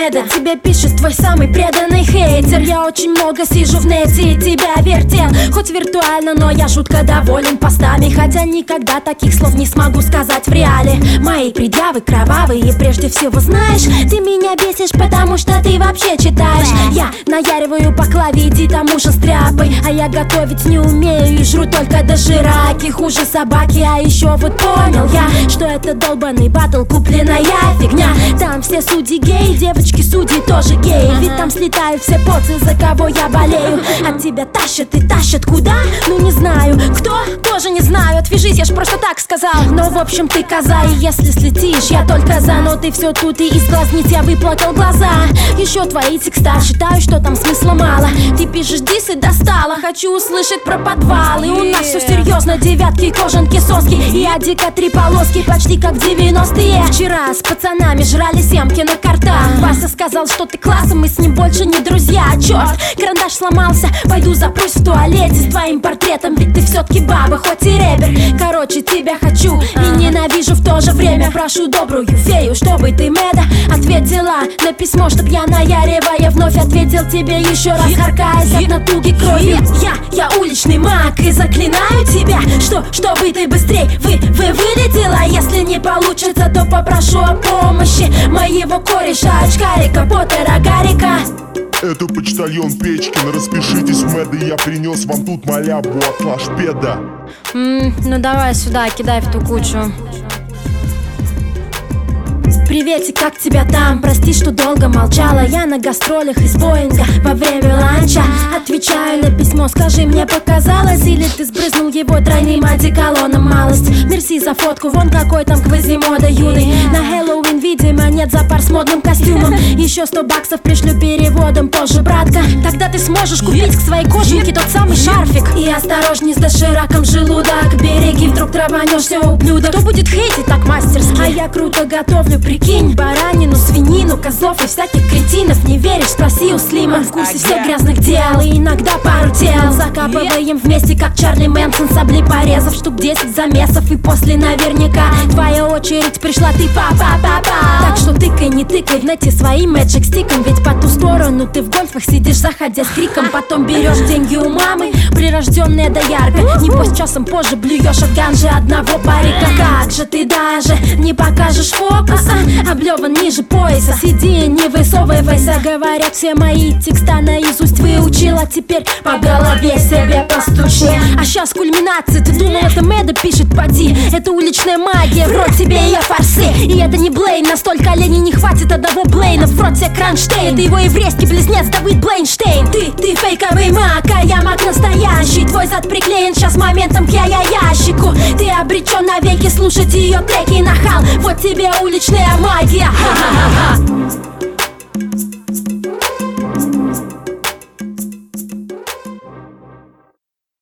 Это тебе пишет твой самый преданный хейтер. Я очень много сижу в нете и тебя вертел, хоть виртуально, но я жутко доволен постами. Хотя никогда таких слов не смогу сказать в реале. Мои предъявы кровавые, прежде всего знаешь. Ты меня бесишь, потому что ты вообще читаешь. Я наяриваю по клаве, иди тому же стряпай. А я готовить не умею и жру только дошираки. Хуже собаки, а еще вот понял я, что это долбаный батл, купленная фигня. Там все судьи геи, девочки судьи тоже геи. Ведь там слетают все поцы, за кого я болею. От тебя тащат и тащат куда? Ну не знаю, кто? Тоже не знаю, отвяжись, я ж просто так сказал. Но в общем ты коза, и если слетишь, я только за. Но ты все тут, и из глазниц я выплакал глаза. Еще твои текста, считаю, что там смысла мало. Ты пишешь дисы, достала, хочу услышать про подвалы. У нас все серьезно, девятки, кожанки, соски. И адика три полоски, почти как 90-е. Вчера с пацанами жрали семки на картах. Вася сказал, что ты классом, мы с ним больше не друзья. Черт, карандаш сломался, пойду запрусь в туалете с твоим портретом. Ведь ты все-таки баба, хоть и рэпер. Короче, тебя хочу и ненавижу в то же время. Прошу добрую фею, чтобы ты меда ответила на письмо, чтоб я наяривая вновь ответил тебе еще раз, харкаясь от натуги крови. Я уличный маг и заклинаю тебя, чтобы ты быстрей вылетела. Если не получится, то попрошу о помощи моего кореша, очкарика, Поттера, Гарика. Это почтальон Печкин, распишитесь в меды. Я принес вам тут малябу от лашпеда. Ну давай сюда, кидай в ту кучу. Приветик, как тебя там? Прости, что долго молчала. Я на гастролях из Боинга во время ланча. Отвечаю на письмо, скажи, мне показалось, или ты сбрызнул его тройным одеколоном малость? Мерси за фотку, вон какой там Квазимода юный. На Хэллоуин, видимо, нет запар с модным костюмом. Еще 100 баксов пришлю переводом позже, братка. Тогда ты сможешь купить к своей кошельке тот самый шарфик. И осторожней с дошираком желудок. Береги, вдруг траванешься, ублюдок. Кто будет хейтить так мастерски? А я круто готовлю, прикинь, баранину, свинину, козлов и всяких кретинов. Не веришь, спроси у Слима. Он в курсе всех грязных дел и иногда пару тел закапываем вместе, как Чарли Мэнсон. Сабли порезав, штук 10 замесов. И после наверняка твоя очередь пришла, ты па-па-па-па. Так что тыкай, не тыкай в нете своим мэджик стиком. Ведь по ту сторону ты в гольфах сидишь, заходя с криком. Потом берешь деньги у мамы, прирожденная доярка. Небось часом позже блюешь от ганжи одного парика. Как же ты даже не покажешь фокуса, облеван ниже пояса. Сиди, не высовывайся. Говорят, все мои текста наизусть выучила. Теперь по голове себе постучи. А сейчас кульминация, ты думал, это Мэда пишет, поди. Это уличная магия, в рот тебе ее форсы. И это не Блейн, настолько оленей не хватит одного Блейна. В рот тебе Кронштейн, ты его еврейский близнец Давид Блейнштейн. Ты фейковый маг, а я маг настоящий. Твой зад приклеен сейчас моментом к ящику. Ты обречен навеки слушать ее треки, нахал. Вот тебе уличная магия. Ха-ха-ха-ха.